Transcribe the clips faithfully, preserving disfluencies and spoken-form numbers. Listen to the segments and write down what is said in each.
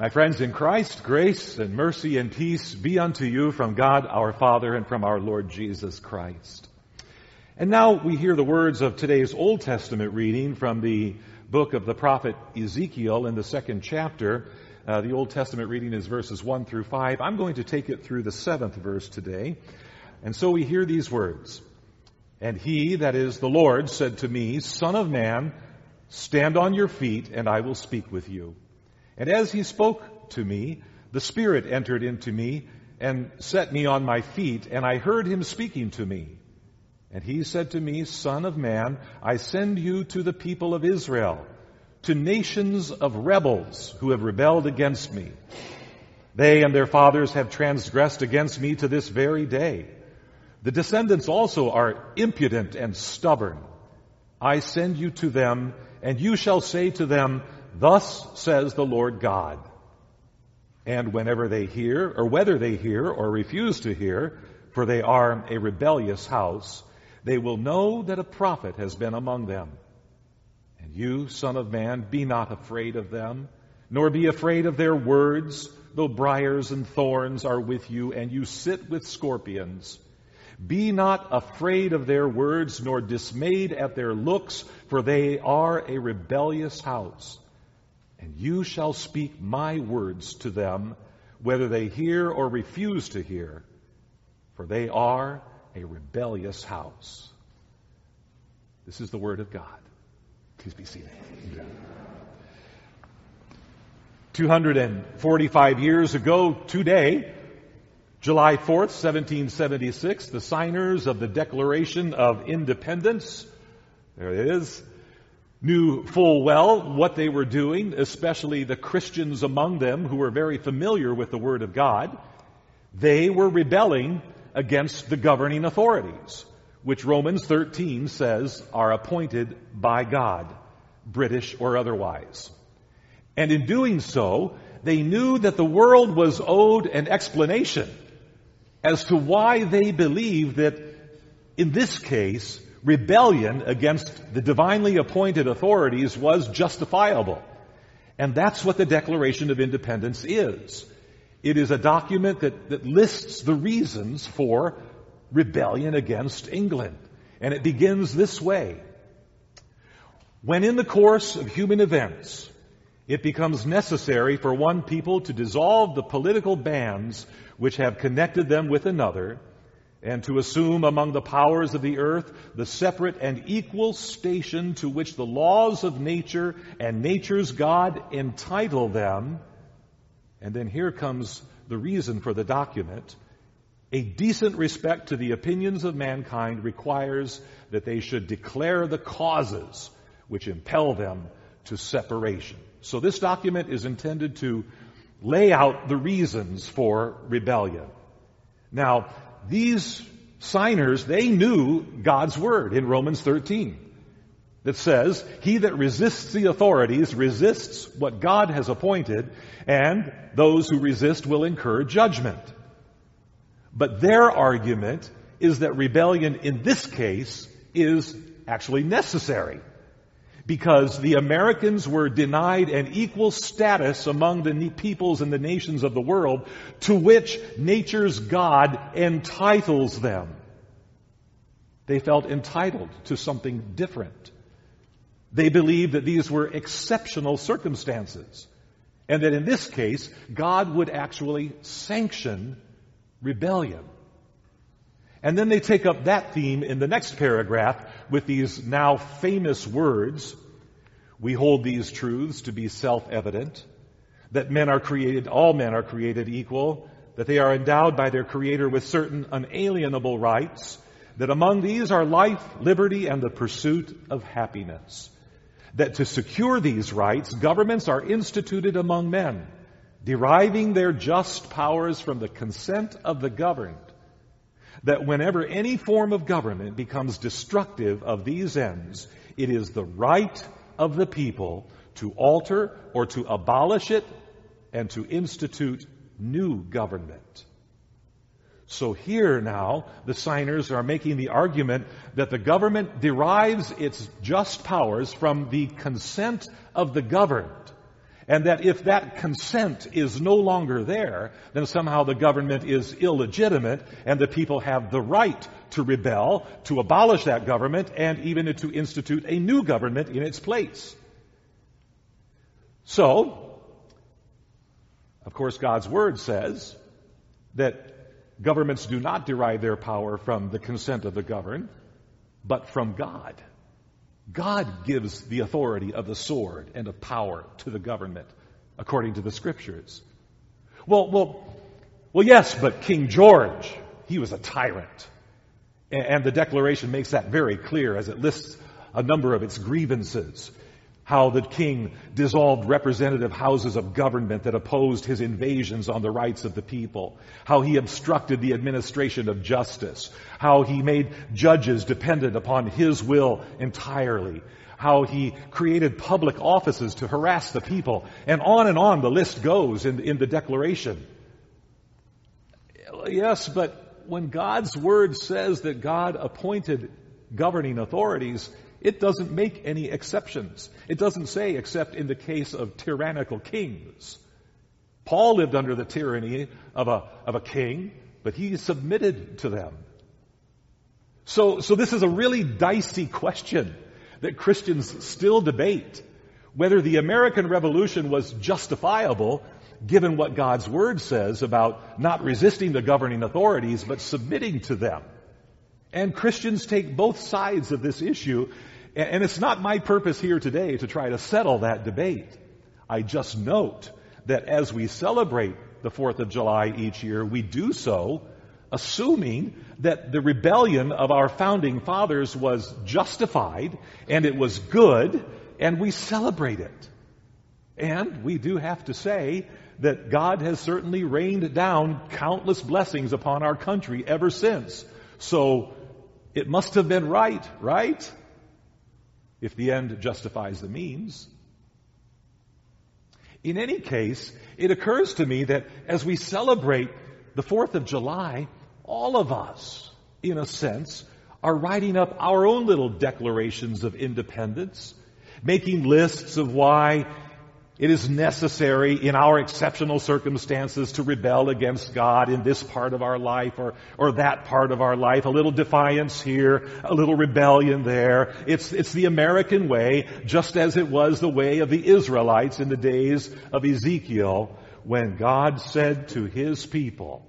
My friends in Christ, grace and mercy and peace be unto you from God our Father and from our Lord Jesus Christ. And now we hear the words of today's Old Testament reading from the book of the prophet Ezekiel in the second chapter. Uh, the Old Testament reading is verses one through five. I'm going to take it through the seventh verse today. And so we hear these words. And he, that is the Lord, said to me, Son of man, stand on your feet, and I will speak with you. And as he spoke to me, the Spirit entered into me and set me on my feet, and I heard him speaking to me. And he said to me, Son of man, I send you to the people of Israel, to nations of rebels who have rebelled against me. They and their fathers have transgressed against me to this very day. The descendants also are impudent and stubborn. I send you to them, and you shall say to them, Thus says the Lord God. And whenever they hear, or whether they hear or refuse to hear, for they are a rebellious house, they will know that a prophet has been among them. And you, Son of man, be not afraid of them, nor be afraid of their words, though briars and thorns are with you, and you sit with scorpions. Be not afraid of their words, nor dismayed at their looks, for they are a rebellious house. And you shall speak my words to them, whether they hear or refuse to hear, for they are a rebellious house. This is the word of God. Please be seated. two hundred forty-five years ago today, July fourth, seventeen seventy-six, the signers of the Declaration of Independence, there it is, knew full well what they were doing, especially the Christians among them who were very familiar with the Word of God. They were rebelling against the governing authorities, which Romans thirteen says are appointed by God, British or otherwise. And in doing so, they knew that the world was owed an explanation as to why they believed that, in this case, rebellion against the divinely appointed authorities was justifiable. And that's what the Declaration of Independence is. It is a document that, that lists the reasons for rebellion against England. And it begins this way. When in the course of human events, it becomes necessary for one people to dissolve the political bands which have connected them with another, and to assume among the powers of the earth the separate and equal station to which the laws of nature and nature's God entitle them. And then here comes the reason for the document. A decent respect to the opinions of mankind requires that they should declare the causes which impel them to separation. So this document is intended to lay out the reasons for rebellion. Now, these signers, they knew God's word in Romans thirteen that says, he that resists the authorities resists what God has appointed, and those who resist will incur judgment. But their argument is that rebellion in this case is actually necessary, because the Americans were denied an equal status among the peoples and the nations of the world to which nature's God entitles them. They felt entitled to something different. They believed that these were exceptional circumstances, and that in this case, God would actually sanction rebellion. And then they take up that theme in the next paragraph with these now famous words. We hold these truths to be self-evident, that men are created, all men are created equal, that they are endowed by their Creator with certain unalienable rights, that among these are life, liberty, and the pursuit of happiness. That to secure these rights, governments are instituted among men, deriving their just powers from the consent of the governed. That whenever any form of government becomes destructive of these ends, it is the right of the people to alter or to abolish it and to institute new government. So here now, the signers are making the argument that the government derives its just powers from the consent of the governed, And that if that consent is no longer there, then somehow the government is illegitimate and the people have the right to rebel, to abolish that government, and even to institute a new government in its place. So, of course, God's Word says that governments do not derive their power from the consent of the governed, but from God. God gives the authority of the sword and of power to the government, according to the Scriptures. Well, well, well, yes, but King George, he was a tyrant. And the Declaration makes that very clear as it lists a number of its grievances. How the king dissolved representative houses of government that opposed his invasions on the rights of the people. How he obstructed the administration of justice. How he made judges dependent upon his will entirely. How he created public offices to harass the people. And on and on the list goes in, in the Declaration. Yes, but when God's Word says that God appointed governing authorities, it doesn't make any exceptions. It doesn't say except in the case of tyrannical kings. Paul lived under the tyranny of a, of a king, but he submitted to them. So, so this is a really dicey question that Christians still debate. Whether the American Revolution was justifiable, given what God's Word says about not resisting the governing authorities, but submitting to them. And Christians take both sides of this issue, and it's not my purpose here today to try to settle that debate. I just note that as we celebrate the fourth of July each year, we do so assuming that the rebellion of our founding fathers was justified, and it was good, and we celebrate it. And we do have to say that God has certainly rained down countless blessings upon our country ever since. So it must have been right, right? If the end justifies the means. In any case, it occurs to me that as we celebrate the fourth of July, all of us, in a sense, are writing up our own little declarations of independence, making lists of why it is necessary in our exceptional circumstances to rebel against God in this part of our life or, or that part of our life. A little defiance here, a little rebellion there. It's, it's the American way, just as it was the way of the Israelites in the days of Ezekiel, when God said to His people,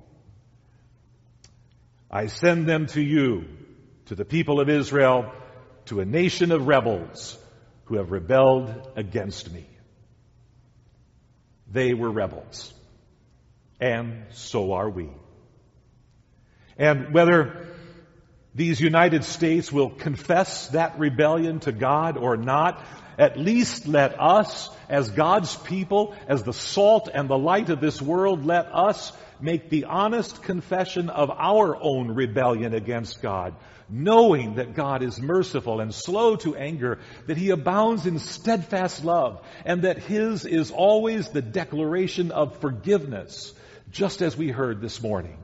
I send them to you, to the people of Israel, to a nation of rebels who have rebelled against me. They were rebels. And so are we. And whether these United States will confess that rebellion to God or not, at least let us, as God's people, as the salt and the light of this world, let us make the honest confession of our own rebellion against God, knowing that God is merciful and slow to anger, that He abounds in steadfast love, and that His is always the declaration of forgiveness, just as we heard this morning.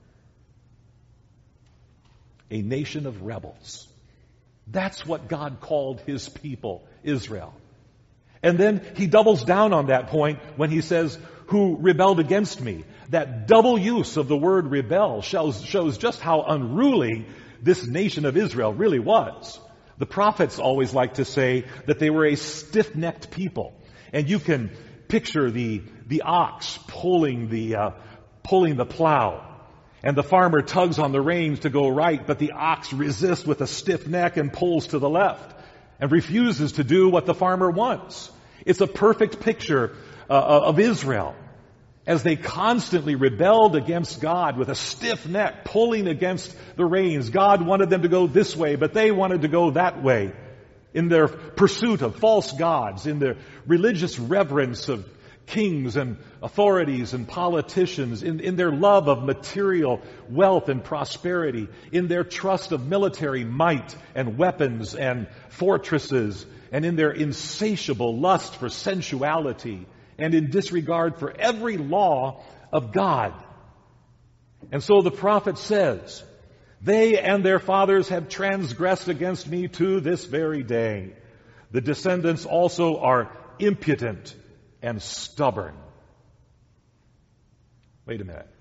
A nation of rebels. That's what God called His people, Israel. And then He doubles down on that point when He says, who rebelled against me. That double use of the word rebel shows, shows just how unruly this nation of Israel really was. The prophets always like to say that they were a stiff-necked people. And you can picture the, the ox pulling the, uh, pulling the plow. And the farmer tugs on the reins to go right, but the ox resists with a stiff neck and pulls to the left and refuses to do what the farmer wants. It's a perfect picture uh, of Israel as they constantly rebelled against God with a stiff neck, pulling against the reins. God wanted them to go this way, but they wanted to go that way in their pursuit of false gods, in their religious reverence of kings and authorities and politicians, in, in their love of material wealth and prosperity, in their trust of military might and weapons and fortresses, and in their insatiable lust for sensuality, and in disregard for every law of God. And so the prophet says, they and their fathers have transgressed against me to this very day. The descendants also are impudent and stubborn. Wait a minute.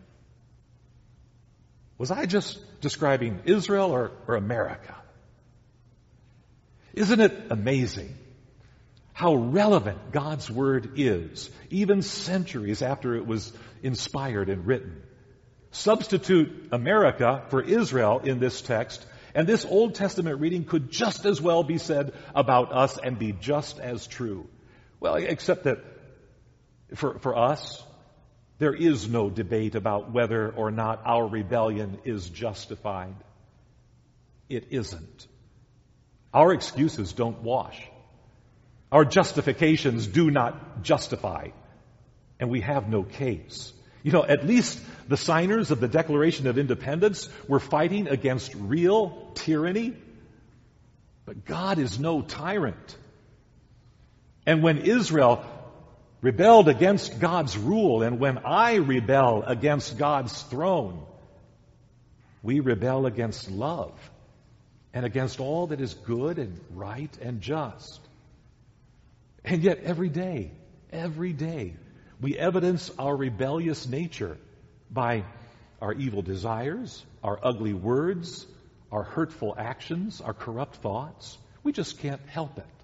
Was I just describing Israel or, or America? Isn't it amazing how relevant God's Word is, even centuries after it was inspired and written? Substitute America for Israel in this text, and this Old Testament reading could just as well be said about us and be just as true. Well, except that for, for us, there is no debate about whether or not our rebellion is justified. It isn't. Our excuses don't wash. Our justifications do not justify. And we have no case. You know, at least the signers of the Declaration of Independence were fighting against real tyranny. But God is no tyrant. And when Israel rebelled against God's rule, and when I rebel against God's throne, we rebel against love and against all that is good and right and just. And yet every day, every day, we evidence our rebellious nature by our evil desires, our ugly words, our hurtful actions, our corrupt thoughts. We just can't help it.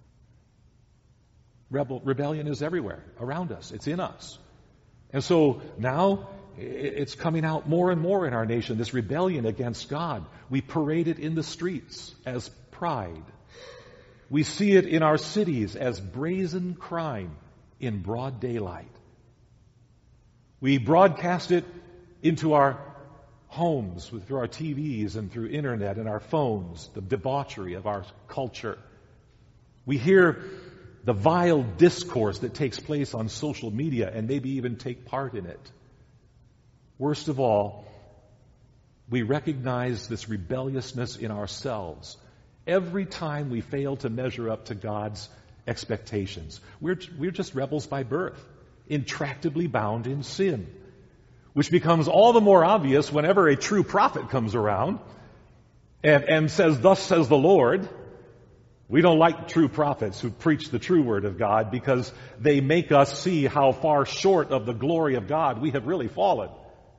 Rebel, rebellion is everywhere around us. It's in us. And so now it's coming out more and more in our nation, this rebellion against God. We parade it in the streets as pride. We see it in our cities as brazen crime in broad daylight. We broadcast it into our homes through our T Vs and through internet and our phones, the debauchery of our culture. We hear the vile discourse that takes place on social media and maybe even take part in it. Worst of all, we recognize this rebelliousness in ourselves every time we fail to measure up to God's expectations. We're, we're just rebels by birth, intractably bound in sin, which becomes all the more obvious whenever a true prophet comes around and, and says, "Thus says the Lord." We don't like true prophets who preach the true word of God because they make us see how far short of the glory of God we have really fallen.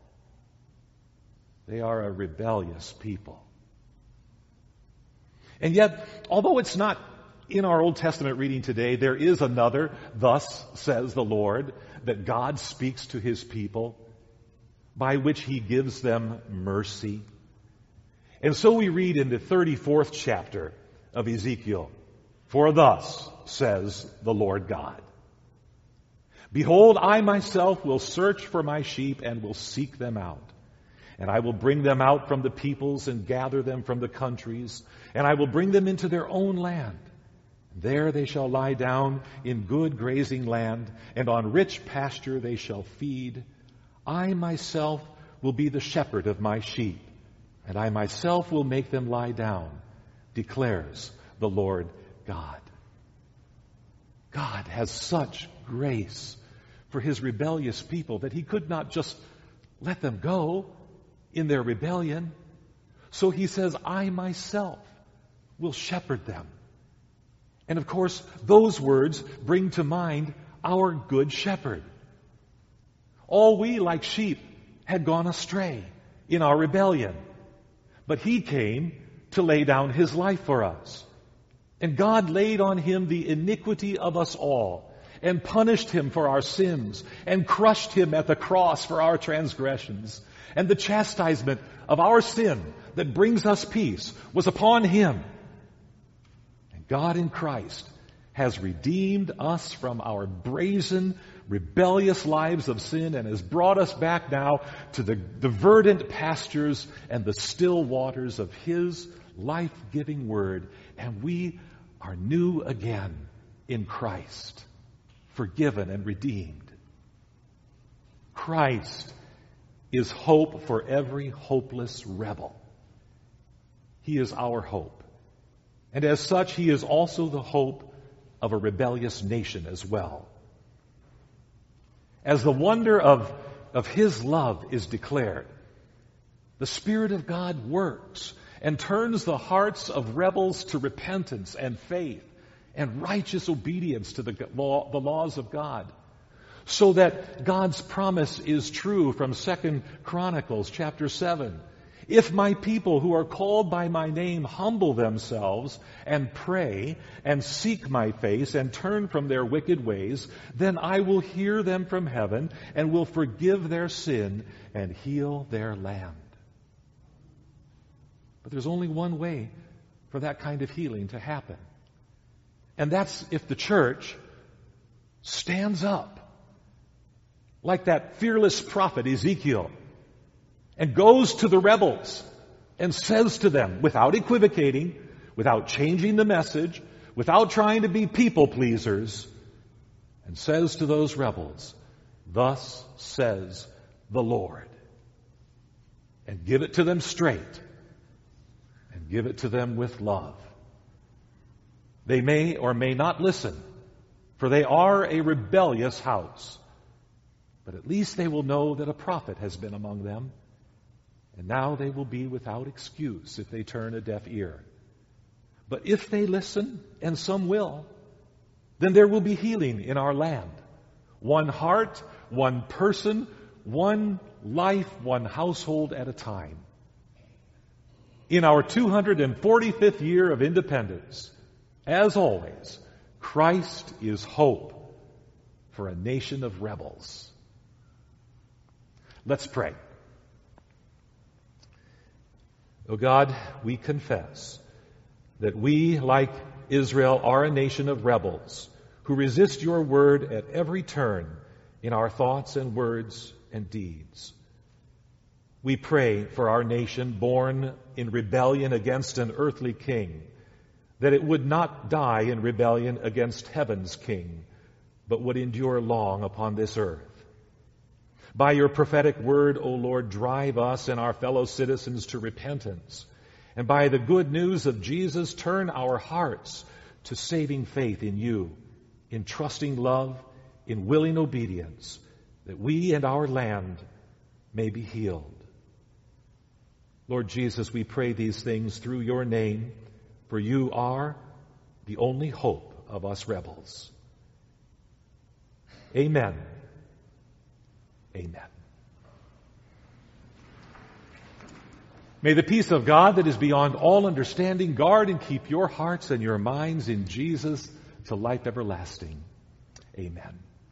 They are a rebellious people. And yet, although it's not in our Old Testament reading today, there is another, "Thus says the Lord," that God speaks to His people, by which He gives them mercy. And so we read in the thirty-fourth chapter of Ezekiel, "For thus says the Lord God, behold, I myself will search for my sheep and will seek them out. And I will bring them out from the peoples and gather them from the countries, and I will bring them into their own land. There they shall lie down in good grazing land, and on rich pasture they shall feed. I myself will be the shepherd of my sheep, and I myself will make them lie down, declares the Lord God." God has such grace for His rebellious people that He could not just let them go in their rebellion. So He says, "I myself will shepherd them." And of course, those words bring to mind our good shepherd. All we, like sheep, had gone astray in our rebellion. But He came to lay down His life for us. And God laid on Him the iniquity of us all, and punished Him for our sins, and crushed Him at the cross for our transgressions. And the chastisement of our sin that brings us peace was upon Him. And God in Christ has redeemed us from our brazen, rebellious lives of sin and has brought us back now to the, the verdant pastures and the still waters of His life-giving Word. And we are new again in Christ, forgiven and redeemed. Christ is hope for every hopeless rebel. He is our hope. And as such, He is also the hope of a rebellious nation as well. As the wonder of, of His love is declared, the Spirit of God works and turns the hearts of rebels to repentance and faith and righteous obedience to the, law, the laws of God, so that God's promise is true from Second Chronicles chapter seven. If my people who are called by my name humble themselves and pray and seek my face and turn from their wicked ways, then I will hear them from heaven and will forgive their sin and heal their land. But there's only one way for that kind of healing to happen. And that's if the church stands up like that fearless prophet Ezekiel and goes to the rebels and says to them, without equivocating, without changing the message, without trying to be people pleasers, and says to those rebels, "Thus says the Lord." And give it to them straight, and give it to them with love. They may or may not listen, for they are a rebellious house. But at least they will know that a prophet has been among them, and now they will be without excuse if they turn a deaf ear. But if they listen, and some will, then there will be healing in our land. One heart, one person, one life, one household at a time. In our two hundred forty-fifth year of independence, as always, Christ is hope for a nation of rebels. Let's pray. O God, we confess that we, like Israel, are a nation of rebels who resist your word at every turn in our thoughts and words and deeds. We pray for our nation born in rebellion against an earthly king, that it would not die in rebellion against heaven's king, but would endure long upon this earth. By your prophetic word, O Lord, drive us and our fellow citizens to repentance. And by the good news of Jesus, turn our hearts to saving faith in you, in trusting love, in willing obedience, that we and our land may be healed. Lord Jesus, we pray these things through your name, for you are the only hope of us rebels. Amen. Amen. May the peace of God that is beyond all understanding guard and keep your hearts and your minds in Jesus to life everlasting. Amen.